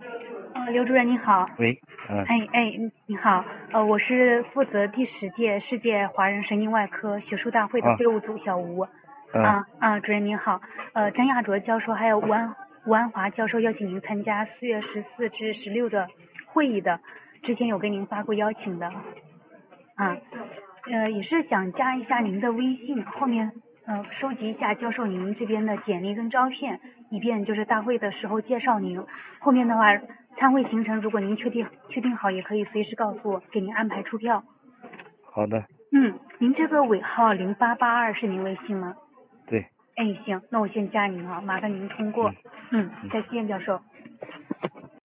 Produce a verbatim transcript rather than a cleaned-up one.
呃，刘主任您好。 喂，嗯哎哎，你好，呃，我是负责第十届世界华人神经外科学术大会的啊会务组小吴。 嗯， 啊啊，主任您好，呃，张亚卓教授还有吴安吴安华教授邀请您参加四月十四至十六的会议的，之前有给您发过邀请的。啊，呃，也是想加一下您的微信，后面呃收集一下教授您这边的简历跟照片，以便就是大会的时候介绍您。后面的话，参会行程如果您确定确定好，也可以随时告诉我，给您安排出票。 好的， 嗯，您这个尾号零八八二是您微信吗？ 对， 哎，行，那我先加您啊，麻烦您通过。 嗯嗯， 嗯。 再见，教授。